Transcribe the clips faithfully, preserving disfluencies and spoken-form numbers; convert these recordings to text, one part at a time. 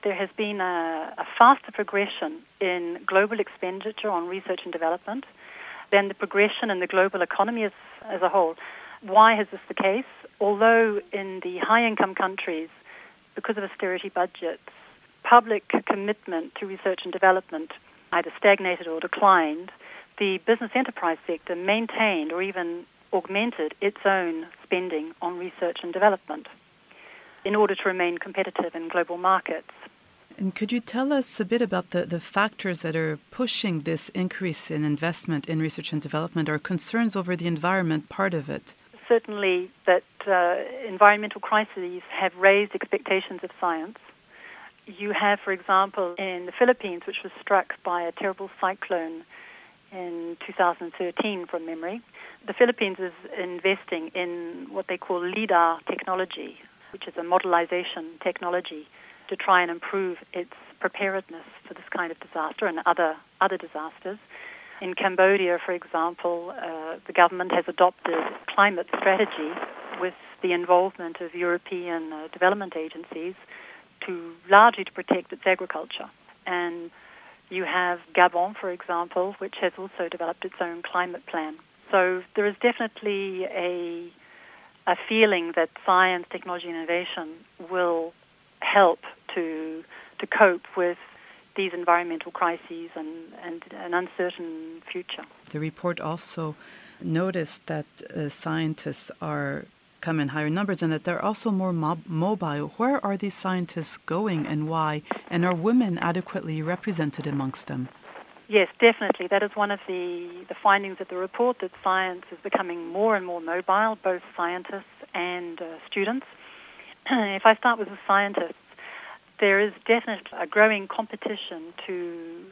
there has been a, a faster progression in global expenditure on research and development than the progression in the global economy as, as a whole. Why is this the case? Although in the high-income countries, because of austerity budgets, public commitment to research and development either stagnated or declined, the business enterprise sector maintained or even augmented its own spending on research and development in order to remain competitive in global markets. And could you tell us a bit about the, the factors that are pushing this increase in investment in research and development, or concerns over the environment part of it? Certainly that uh, environmental crises have raised expectations of science. You have, for example, in the Philippines, which was struck by a terrible cyclone in two thousand thirteen from memory, the Philippines is investing in what they call LIDAR technology, which is a modelization technology to try and improve its preparedness for this kind of disaster and other other disasters. In Cambodia, for example, uh, the government has adopted climate strategy with the involvement of European uh, development agencies to largely to protect its agriculture. And you have Gabon, for example, which has also developed its own climate plan. So there is definitely a a feeling that science, technology, and innovation will help to to cope with these environmental crises and, and an uncertain future. The report also noticed that uh, scientists are come in higher numbers and that they're also more mob- mobile. Where are these scientists going and why? And are women adequately represented amongst them? Yes, definitely. That is one of the, the findings of the report, that science is becoming more and more mobile, both scientists and uh, students. If I start with the scientists, there is definitely a growing competition to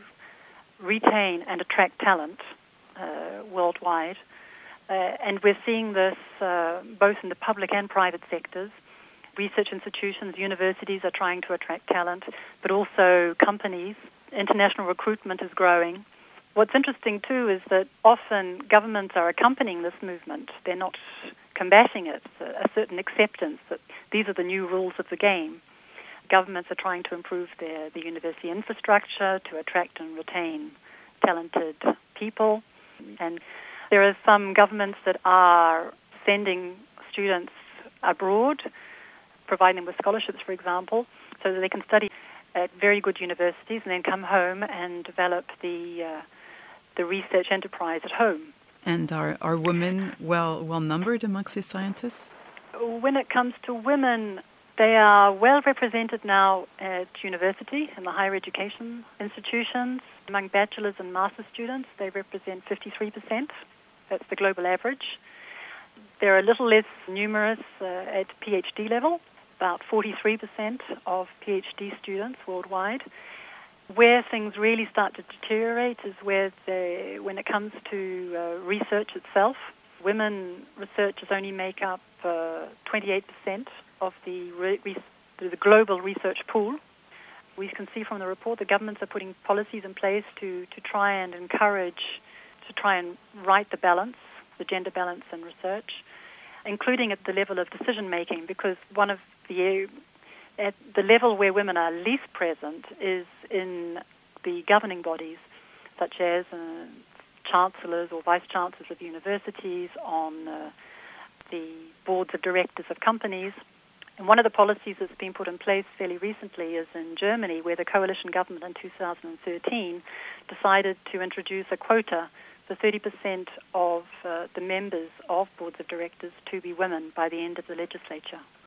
retain and attract talent uh, worldwide. Uh, and we're seeing this uh, both in the public and private sectors. Research institutions, universities are trying to attract talent, but also companies. International recruitment is growing. What's interesting, too, is that often governments are accompanying this movement. They're not combating it. It's a, a certain acceptance that these are the new rules of the game. Governments are trying to improve their the university infrastructure to attract and retain talented people. And there are some governments that are sending students abroad, providing them with scholarships, for example, so that they can study at very good universities and then come home and develop the uh, the research enterprise at home. And are, are women well well numbered amongst these scientists? When it comes to women, they are well represented now at university and the higher education institutions. Among bachelor's and master's students, they represent fifty-three percent. That's the global average. They're a little less numerous uh, at PhD level, about forty-three percent of PhD students worldwide. Where things really start to deteriorate is where they, when it comes to uh, research itself. Women researchers only make up uh, twenty-eight percent of the, re- the global research pool. We can see from the report that governments are putting policies in place to, to try and encourage, to try and right the balance, the gender balance in research, including at the level of decision-making, because one of the, at the level where women are least present is in the governing bodies, such as uh, chancellors or vice-chancellors of universities, on uh, the boards of directors of companies. And one of the policies that's been put in place fairly recently is in Germany, where the coalition government in two thousand thirteen decided to introduce a quota for thirty percent of uh, the members of boards of directors to be women by the end of the legislature.